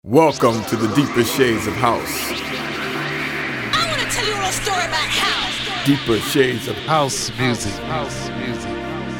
Welcome to the deeper shades of house. I want to tell you a little story about house. Deeper shades of House music. House music.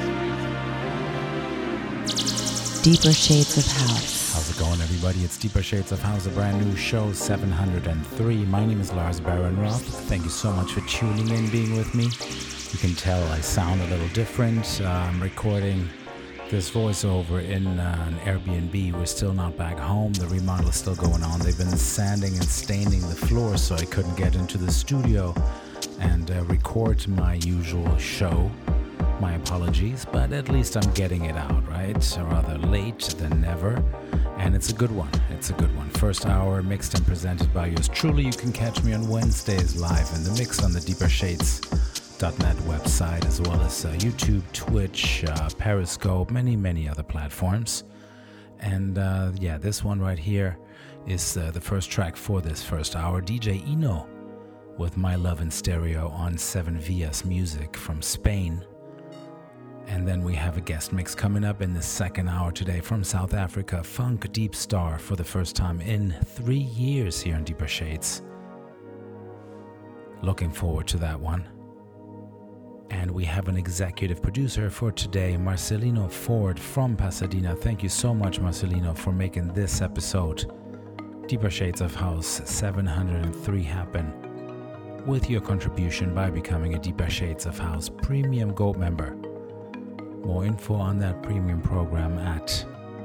Deeper Shades of House. How's it going, everybody? It's Deeper Shades of House, a brand new show, 703. My name is Lars Baron-Roth. Thank you so much for tuning in, being with me. You can tell I sound a little different. I'm recording this voiceover in an Airbnb. We're still not back home. The remodel is still going on. They've been sanding and staining the floor, so I couldn't get into the studio and record my usual show. My apologies, but at least I'm getting it out, right? Rather late than never. And it's a good one. It's a good one. First hour mixed and presented by yours truly. You can catch me on Wednesdays live in the mix on the deepershades.net website, as well as YouTube, Twitch, Periscope, many other platforms. And this one right here is the first track for this first hour. DJ Eno with My Love in Stereo on 7 Vias Music from Spain. And then we have a guest mix coming up in the second hour today from South Africa, Funk Deep Star, for the first time in 3 years here in Deeper Shades. Looking forward to that one. And we have an executive producer for today, Marcelino Ford from Pasadena. Thank you so much, Marcelino, for making this episode, Deeper Shades of House 703, happen with your contribution by becoming a Deeper Shades of House Premium Gold member. More info on that premium program at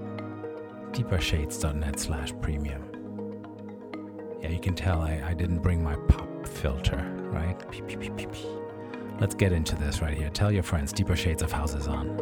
deepershades.net/premium. Yeah, you can tell I didn't bring my pop filter, right? Let's get into this right here. Tell your friends, Deeper Shades of House is on.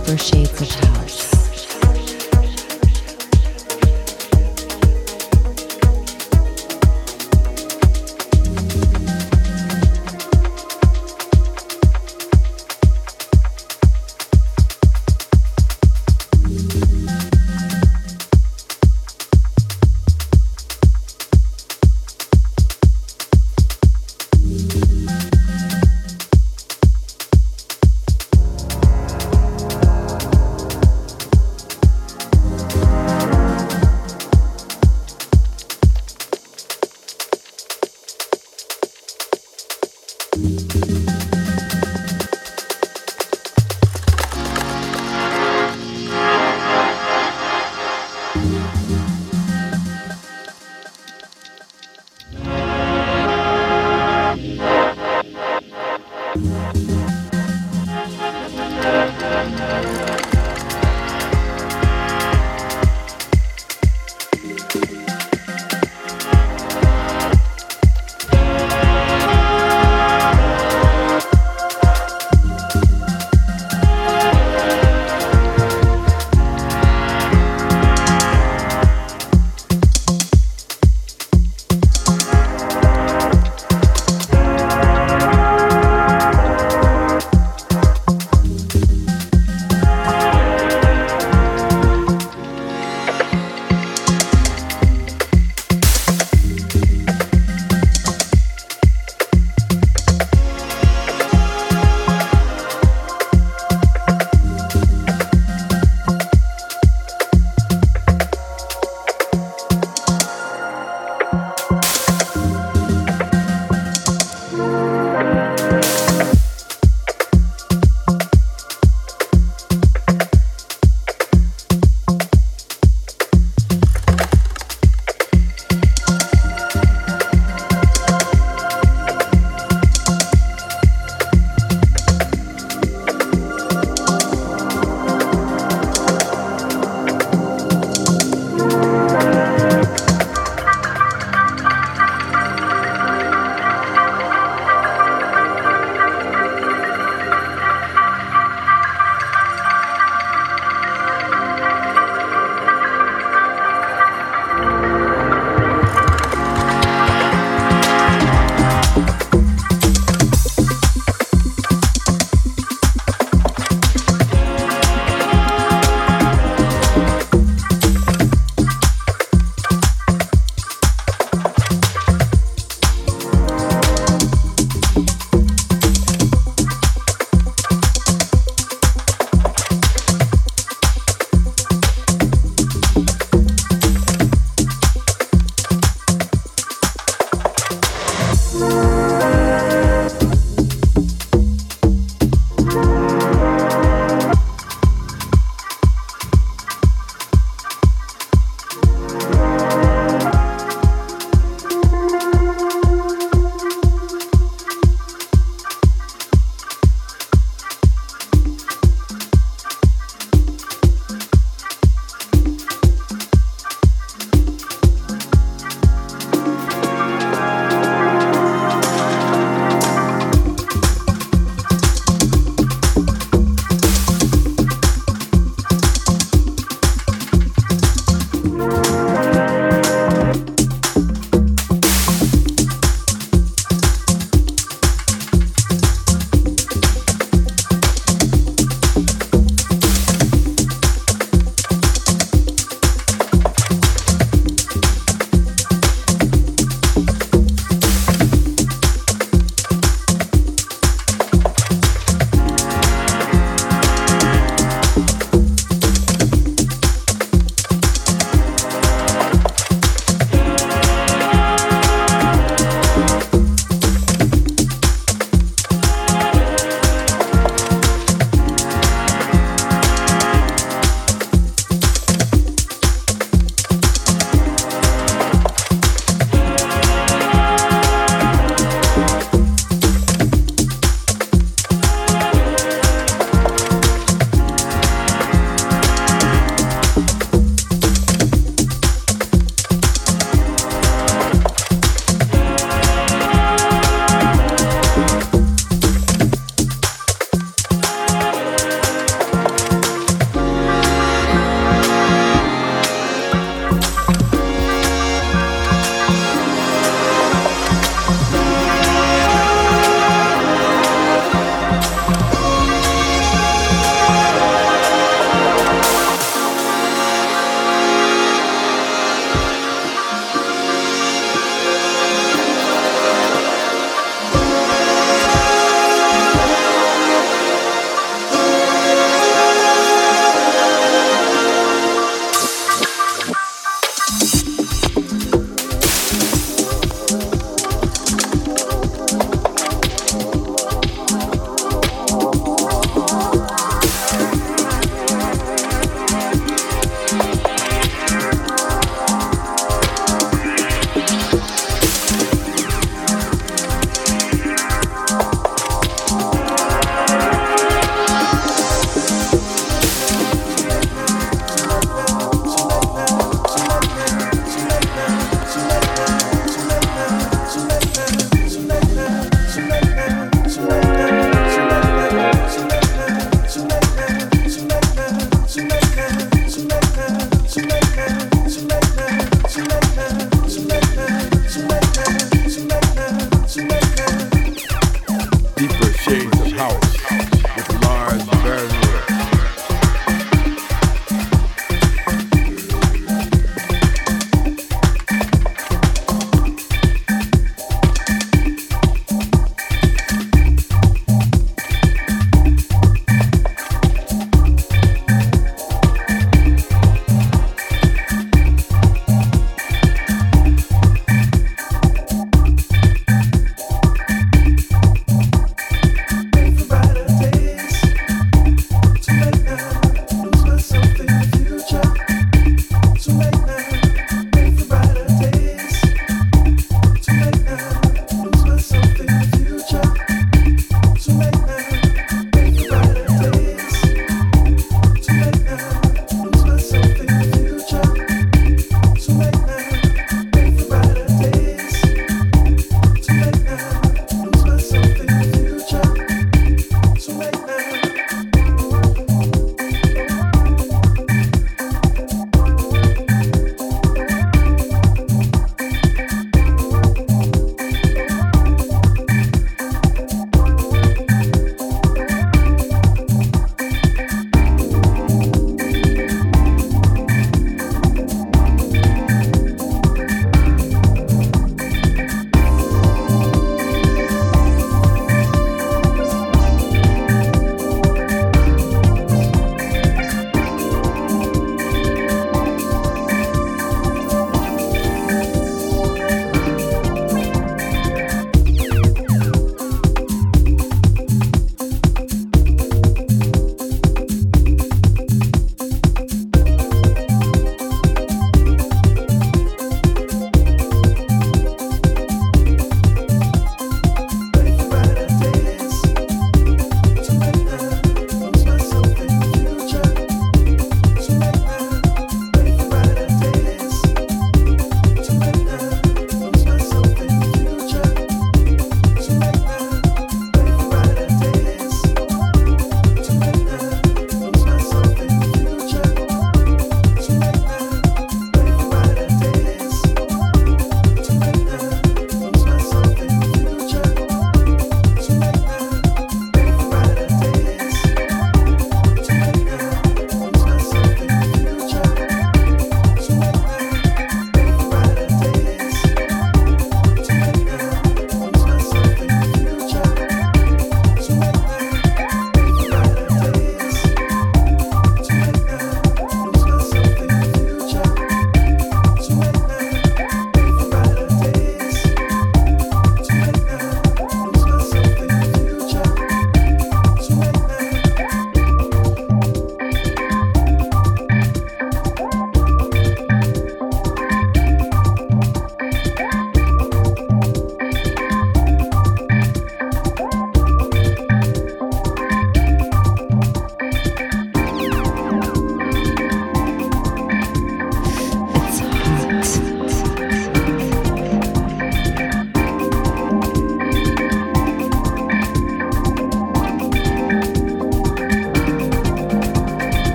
Deeper Shades of House.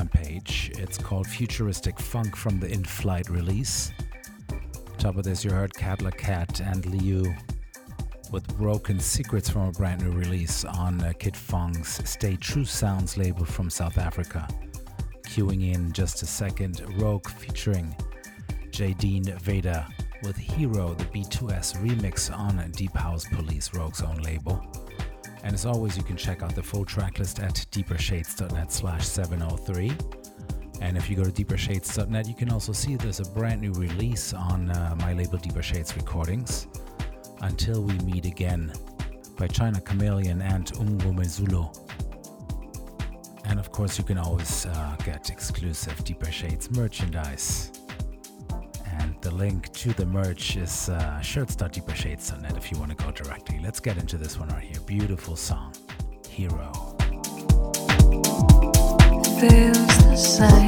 Bandcamp page. It's called Futuristic Funk from the In Flight release. Top of this, you heard Cat La Cat and Liu with Broken Secrets from a brand new release on Kid Fong's Stay True Sounds label from South Africa. Queuing in just a second, Rogue featuring Jadine Veda with Hero, the B2S remix on Deep House Police, Rogue's own label. And as always, you can check out the full tracklist at deepershades.net/703. And if you go to deepershades.net, you can also see there's a brand new release on my label Deeper Shades Recordings, Until We Meet Again, by China Chameleon and Umgume Zulu. And of course, you can always get exclusive Deeper Shades merchandise. And the link to the merch is shirts.deepershades.net if you want to go directly. Let's get into this one right here. Beautiful song, Hero. Feels the same.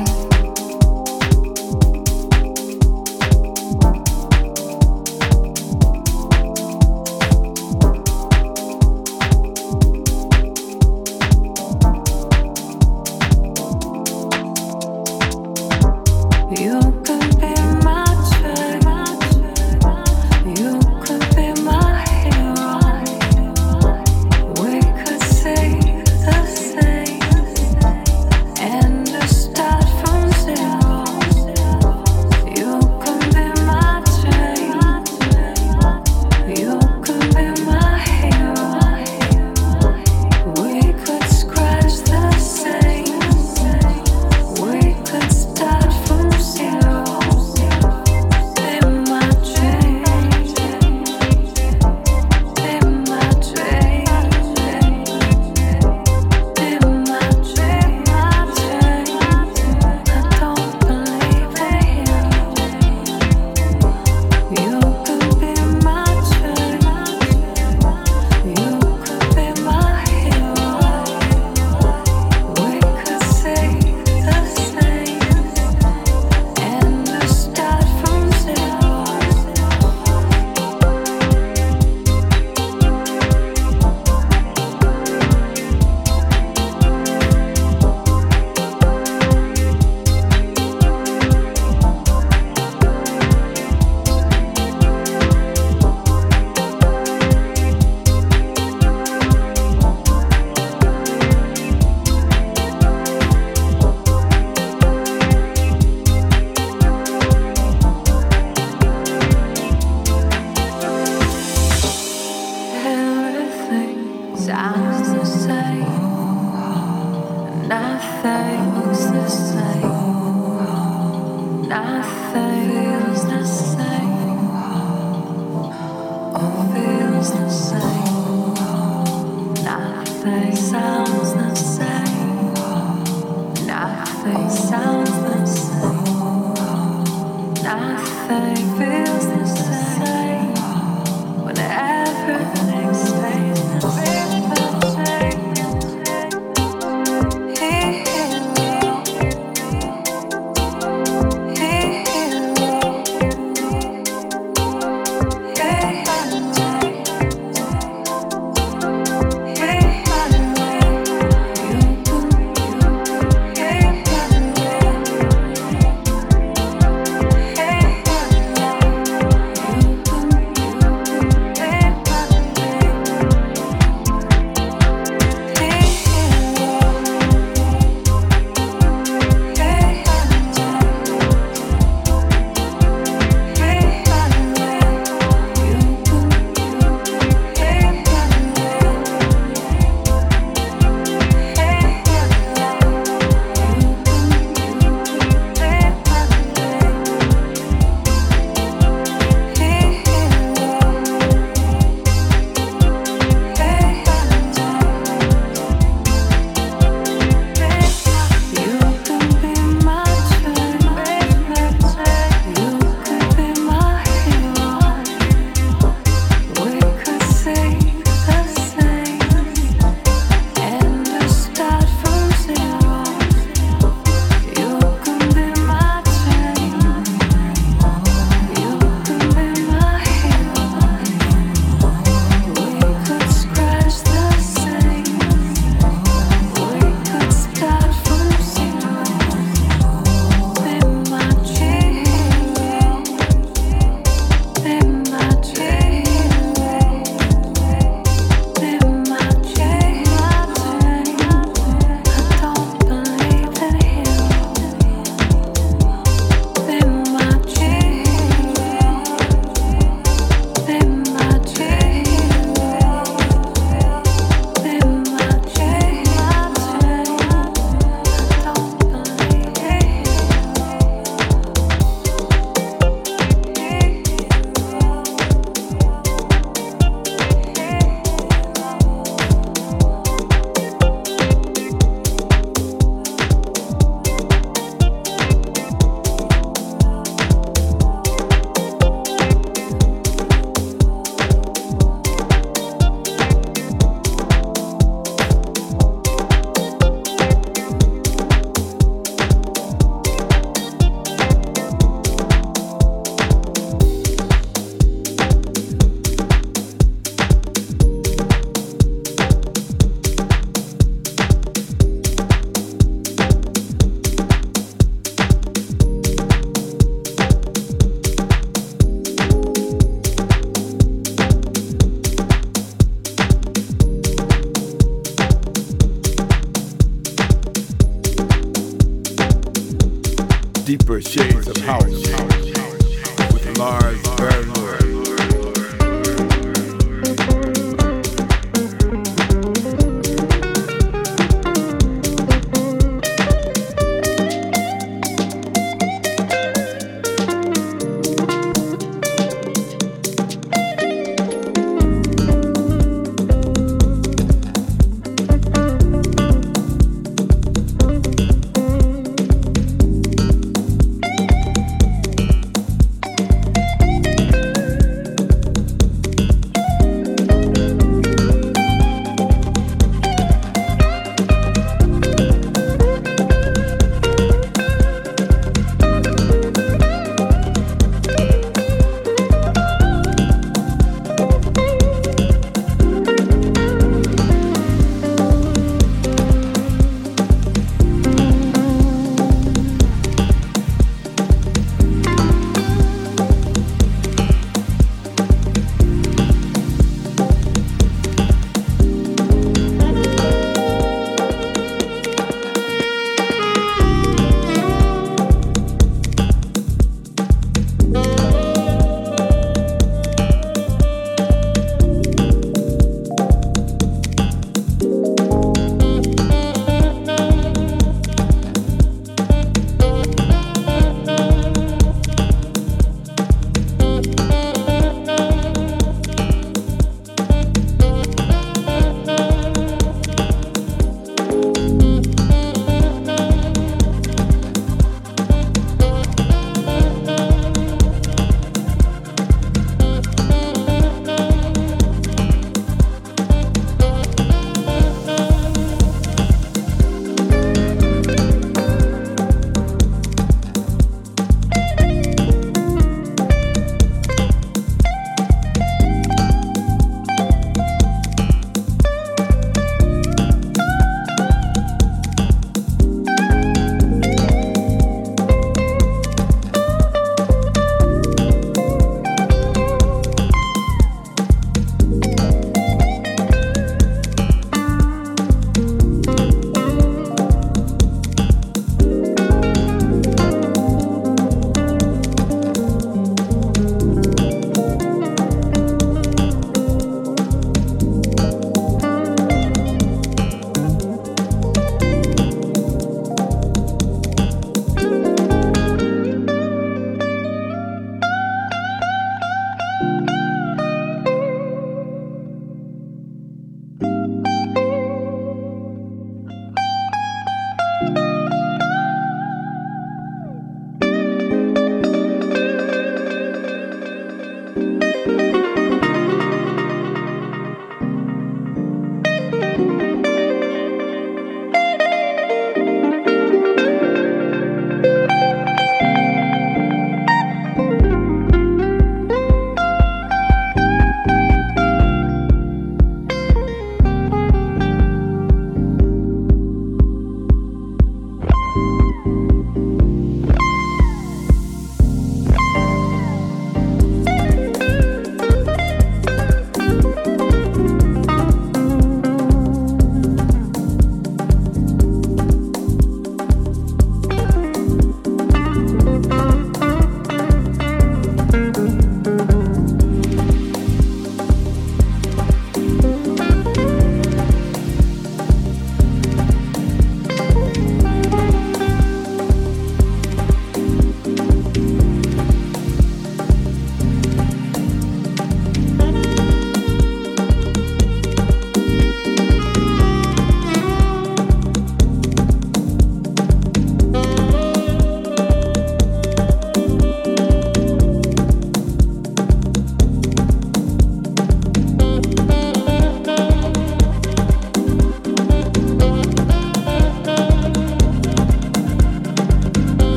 deeper shades of house with Lars Baranour.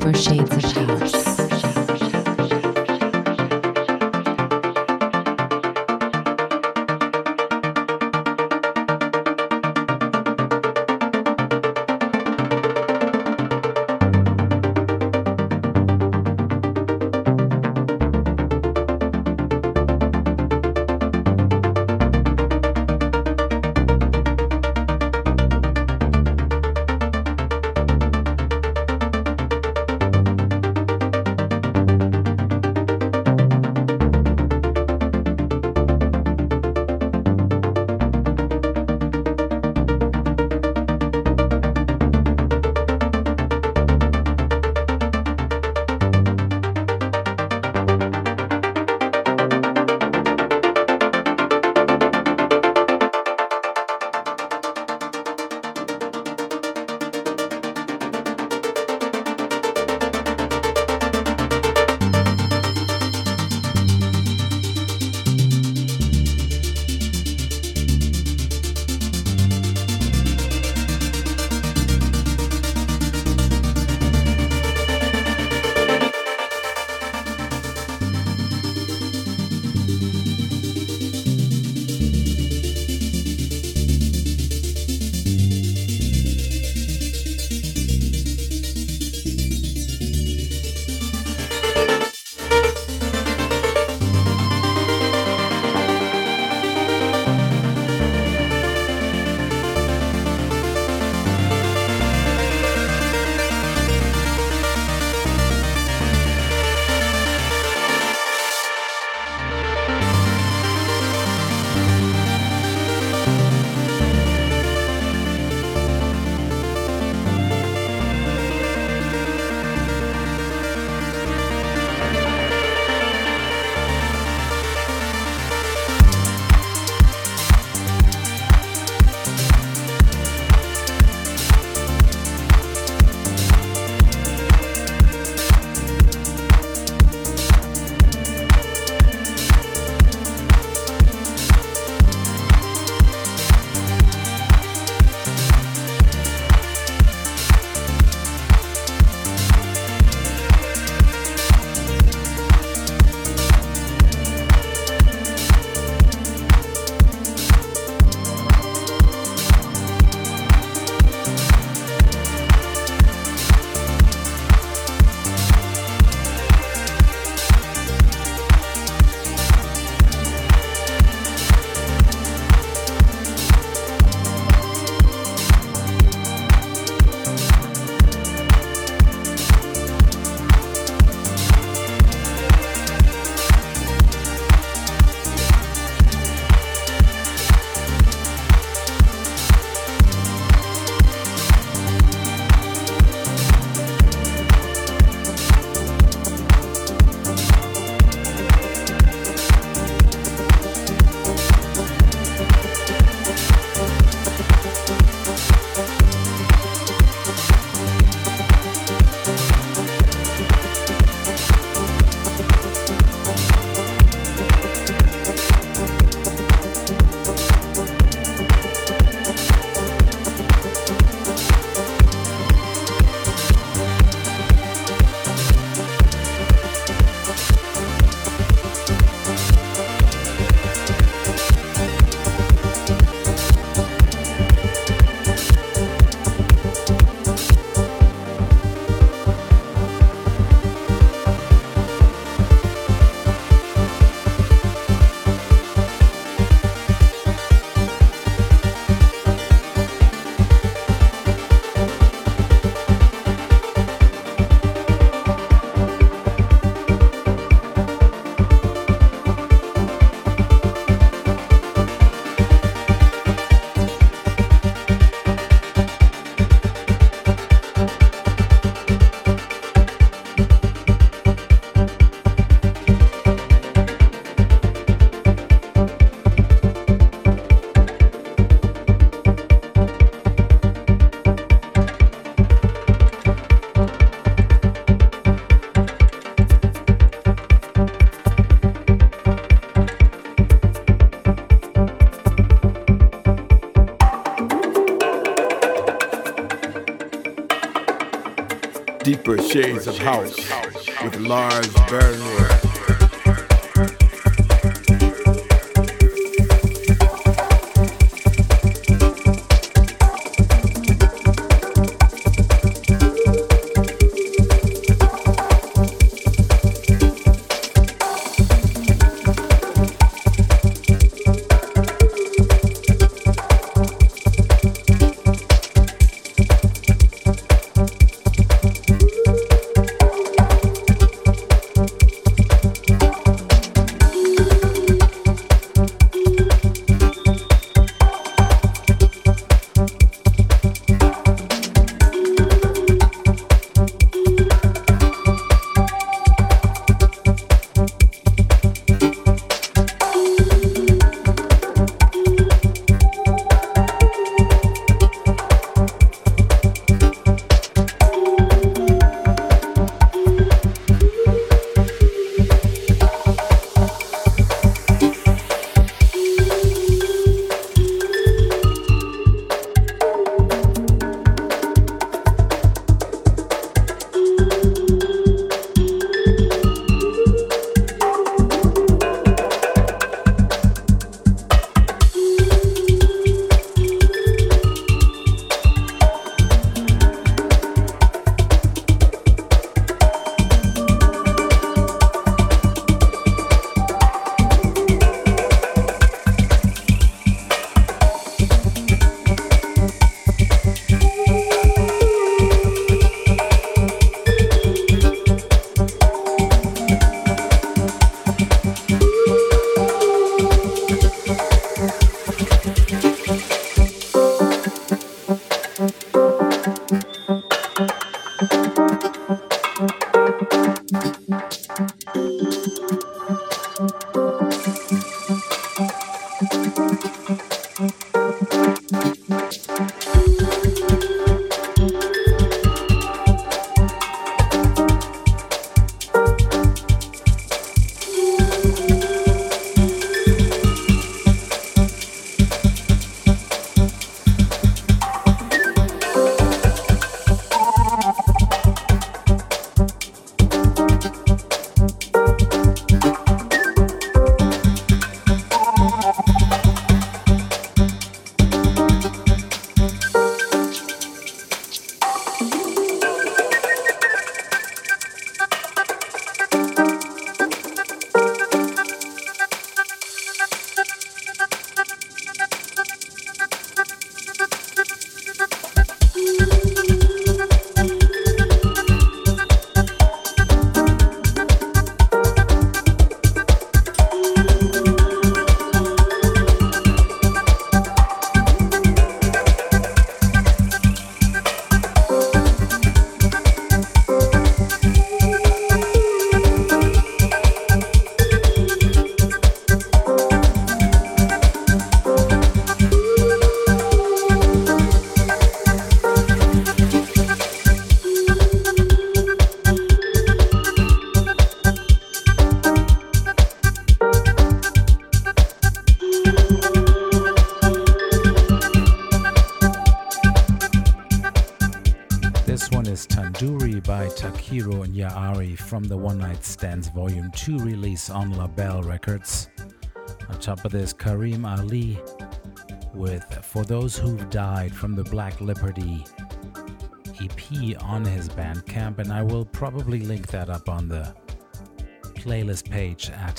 deeper shades of house. Shades of House with Lars Bernroth. Takiro and Yaari from the One Night Stands Volume 2 release on La Belle Records. On top of this, Kareem Ali with For Those Who've Died from the Black Liberty EP on his Bandcamp, and I will probably link that up on the playlist page at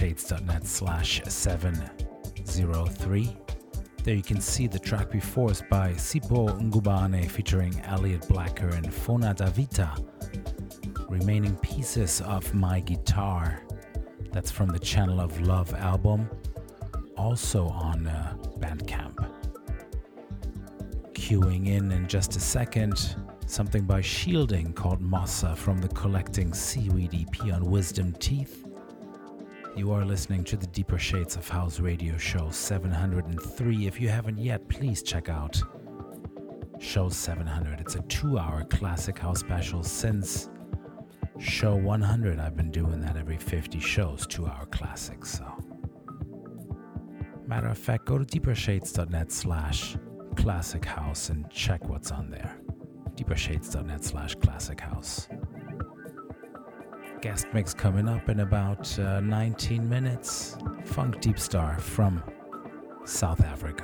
deepersshades.net/703. There you can see the track before us by Sipo Ngubane featuring Elliot Blacker and Fona Davita, Remaining Pieces of My Guitar. That's from the Channel of Love album, also on Bandcamp. Queuing in just a second, something by Shielding called Mossa from the Collecting Seaweed EP on Wisdom Teeth. You are listening to the Deeper Shades of House radio show 703. If you haven't yet, please check out show 700. It's a 2-hour classic house special. Since show 100, I've been doing that every 50 shows, 2-hour classics. So, matter of fact, go to deepershades.net/classic house and check what's on there. deepershades.net/classic house. Guest mix coming up in about 19 minutes. Funk Deep Star from South Africa.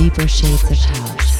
Deeper shades of house.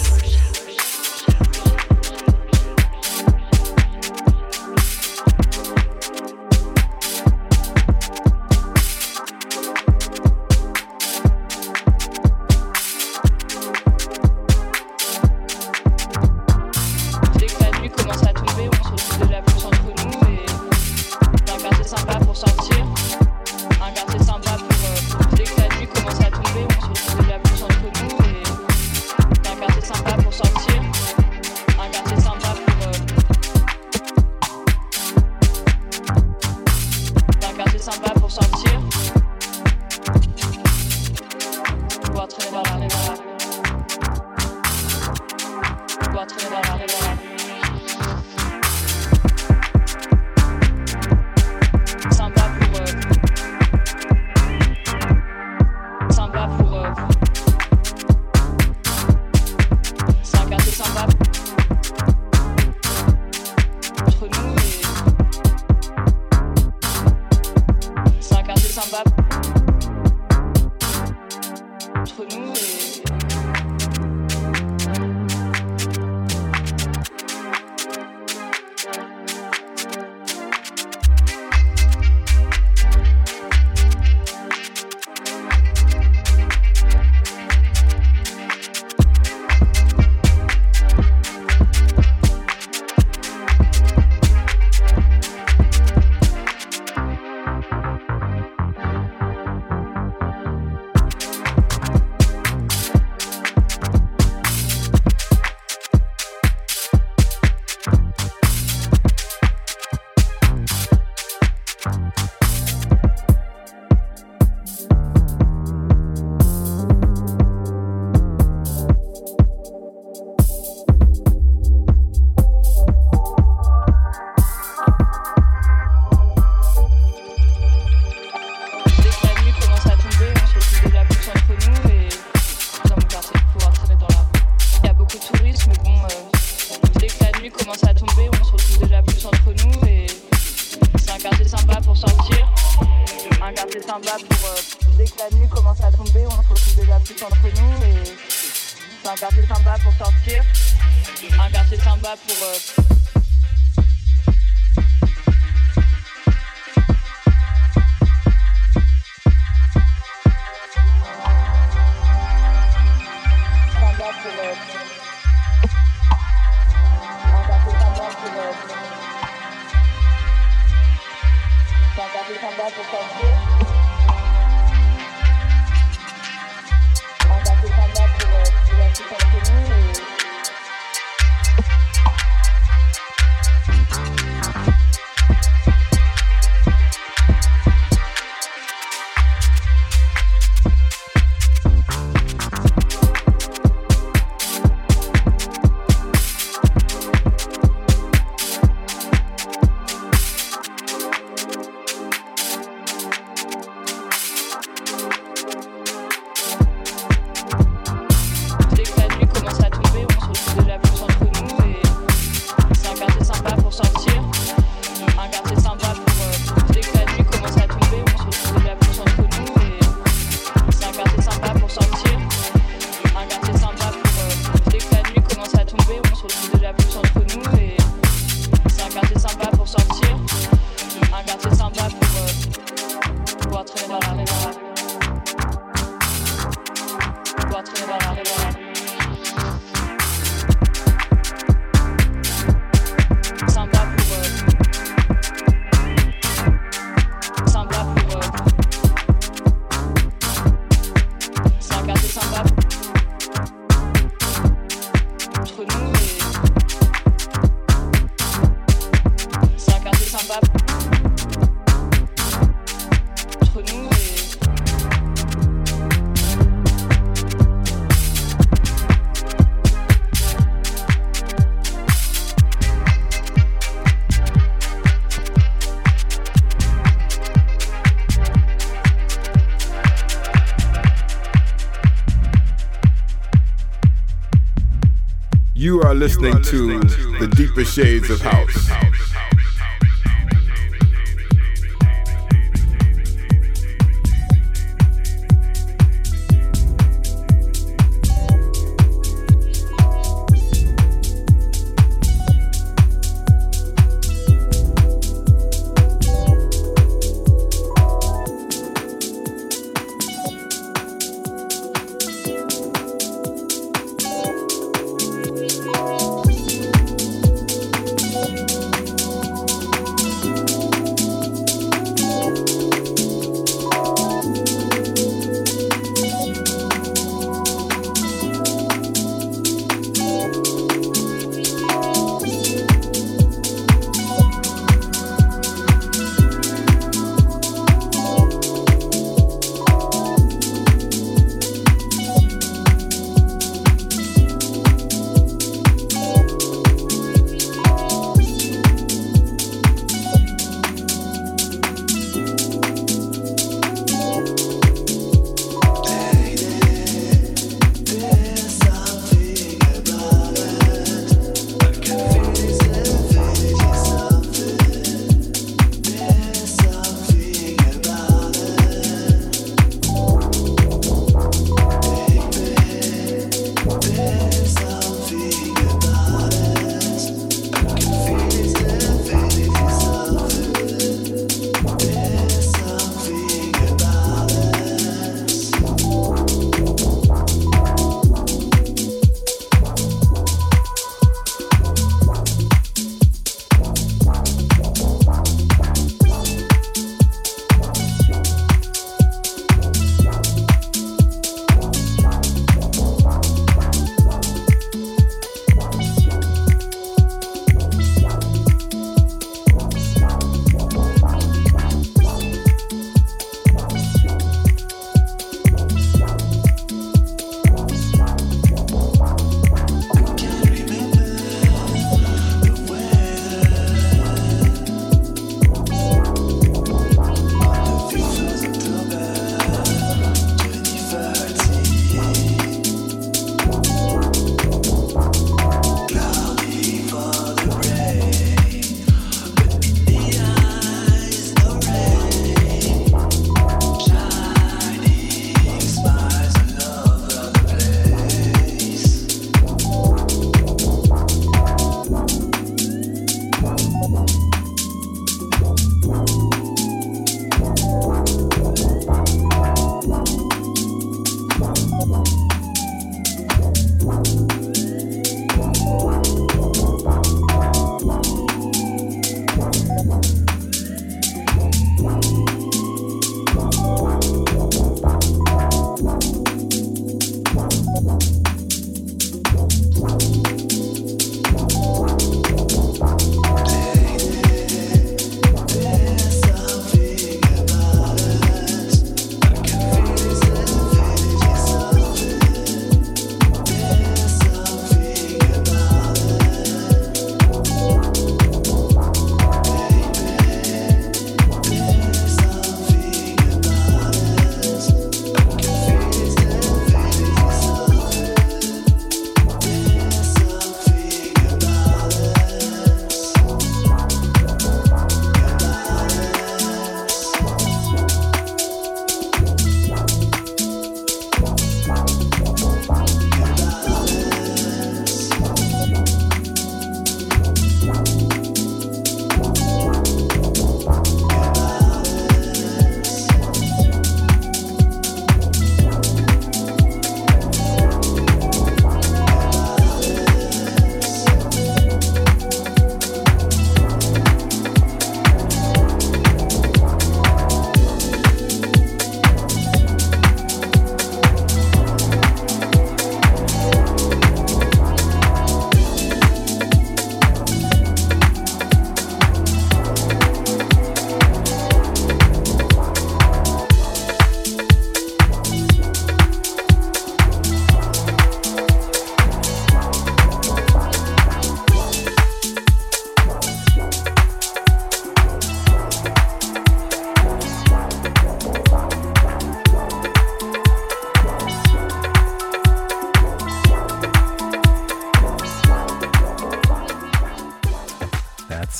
You are listening to the Deeper Shades of House.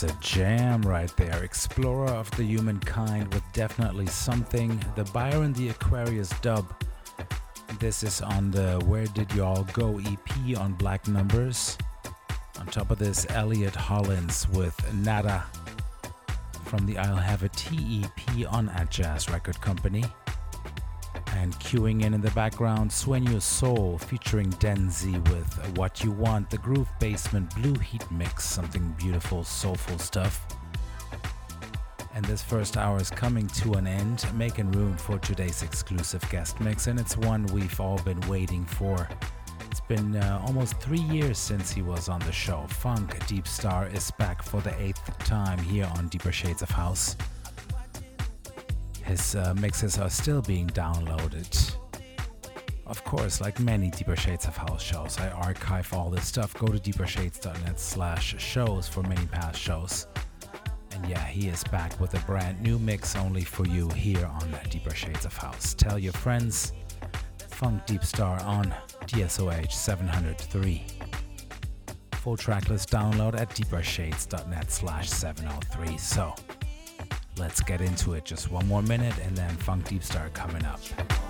That's a jam right there. Explorer of the Humankind with Definitely Something. The Byron the Aquarius dub. This is on the Where Did Y'all Go EP on Black Numbers. On top of this, Elliot Hollins with Nada from the I'll Have a Tea EP on At Jazz Record Company. And queuing in the background, Sueño Soul featuring Denzi with What You Want, the Groove Basement Blue Heat Mix, something beautiful, soulful stuff. And this first hour is coming to an end, making room for today's exclusive guest mix, and it's one we've all been waiting for. It's been almost 3 years since he was on the show. Funk Deep Star is back for the 8th time here on Deeper Shades of House. His mixes are still being downloaded. Of course, like many Deeper Shades of House shows, I archive all this stuff. Go to deepershades.net/shows for many past shows. And yeah, he is back with a brand new mix only for you here on Deeper Shades of House. Tell your friends, Funk Deep Star on DSOH 703. Full tracklist download at deepershades.net/703. So, let's get into it. Just one more minute and then Funk Deep Star coming up.